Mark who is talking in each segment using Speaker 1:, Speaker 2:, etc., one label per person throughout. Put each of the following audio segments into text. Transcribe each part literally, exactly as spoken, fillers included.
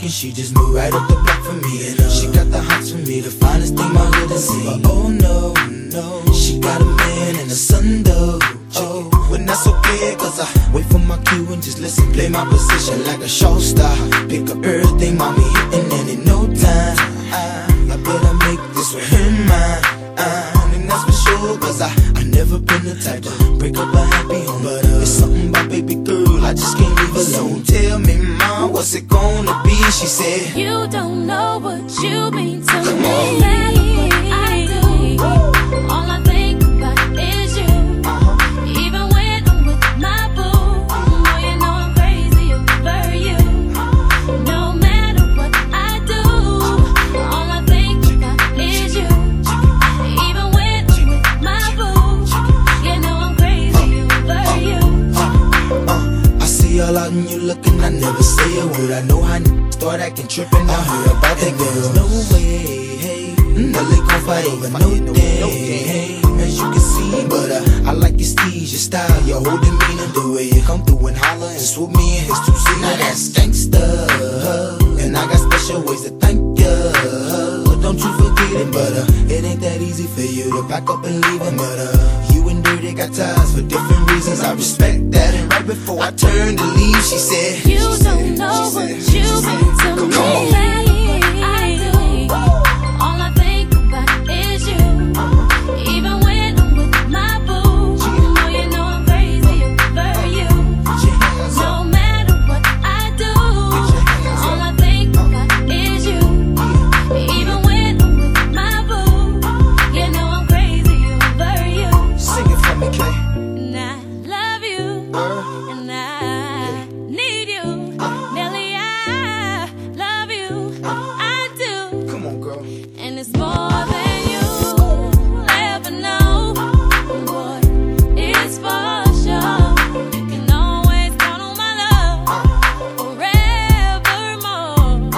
Speaker 1: and she just moved right up the block for me. And uh, she got the hots for me, the finest thing my hood has seen. But oh no, no, she got a man and a son though. Oh, but that's okay, cause I wait for my cue and just listen, play my position like a show star. Pick up everything, mommy hitting, and in no time I, I better make this with him mine. Uh, and that's for sure, cause I, I never been the type to break up a happy home. But uh, it's something about baby girl, I just can't leave alone. Tell me, mom, what's it gonna be? She said,
Speaker 2: you don't know what you mean to
Speaker 1: Come
Speaker 2: me.
Speaker 1: on.
Speaker 2: I do. All I think about is you. Uh-huh. Even when I'm with my boo, oh, you know I'm crazy over you. No matter what I do, all I think about is you. Even when I'm with my boo, you know I'm crazy over you.
Speaker 1: Uh, uh, I see all out and you looking, I never say a word. I know how n****s start acting trippin', I heard about that girl. No way, hey, no they gon' fight over no day, hey, as you can see. But uh, I like your steez, your style, your whole demeanor, the way you come through and holler and swoop me in his two-seater. Now that's gangsta, and I got special ways to thank ya. But don't you forget it, but uh, it ain't that easy for you to back up and leave him. But uh, you and Dirty got ties for different reasons, I respect that. And right before I turned to leave, she said,
Speaker 2: you
Speaker 1: she
Speaker 2: don't
Speaker 1: said,
Speaker 2: know
Speaker 1: she
Speaker 2: what
Speaker 1: said,
Speaker 2: you
Speaker 1: she
Speaker 2: mean
Speaker 1: said,
Speaker 2: to me.
Speaker 1: come on.
Speaker 2: I do. All I think about is you. Even when I'm with my boo, oh, you know I'm crazy over you. No matter what I do, all I think about is you. Even when I'm with my boo, you know I'm crazy over you.
Speaker 1: Sing it for me, Kay.
Speaker 2: And I love you, and I need you. Nelly, I love you, I do.
Speaker 1: Come on, girl.
Speaker 2: And it's more than you ever know. Boy, it's for sure. You can always count on my love forevermore.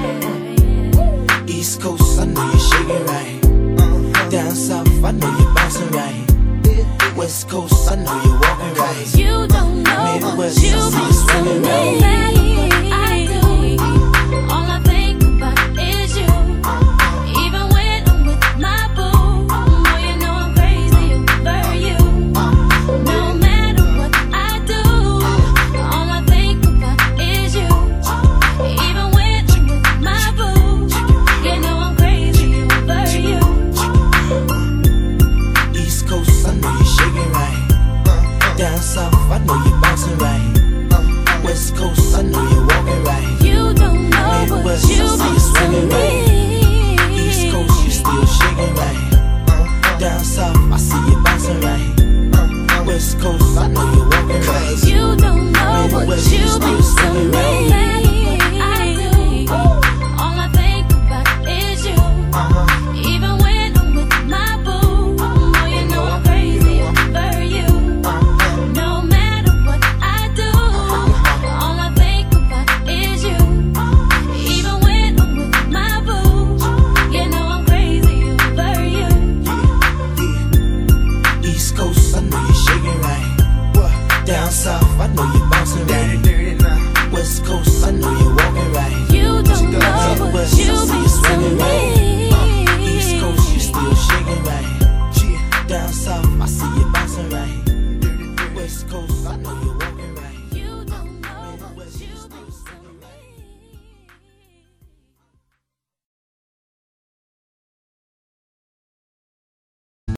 Speaker 2: Yeah, yeah.
Speaker 1: East Coast, I know you're shaking right. Down South, I know you're bouncing right. West Coast, I know you're walking right.
Speaker 2: You don't know what
Speaker 1: Midwest,
Speaker 2: you
Speaker 1: I see you
Speaker 2: mean to
Speaker 1: swinging
Speaker 2: me.
Speaker 1: right.
Speaker 2: I do. All I think about is you. Even when I'm with my boo, oh, you know I'm crazy over you. No matter what I do, all I think about is you. Even when I'm with my boo, you know I'm crazy over you.
Speaker 1: East Coast, I know you're shaking right. Down South, I know you're bouncing right. West Coast, I know you're walking right.
Speaker 2: You don't know what
Speaker 1: Midwest,
Speaker 2: you
Speaker 1: I see you
Speaker 2: mean
Speaker 1: swinging
Speaker 2: to
Speaker 1: right.
Speaker 2: me.
Speaker 1: East Coast, you still shaking right. Down South, I see you bouncing right. West Coast, I know you're walking right.
Speaker 2: You don't know what
Speaker 1: Midwest,
Speaker 2: you
Speaker 1: you still
Speaker 2: mean to
Speaker 1: swinging
Speaker 2: me.
Speaker 1: right.
Speaker 2: I do. All I think about is you. Even when I'm with my boo, oh, you know I'm crazy over you. No matter what I do, all I think about is you. Even when I'm with my boo, you know I'm crazy over you.
Speaker 1: East Coast, I know you're shaking right. Down South, I know you're bouncing right.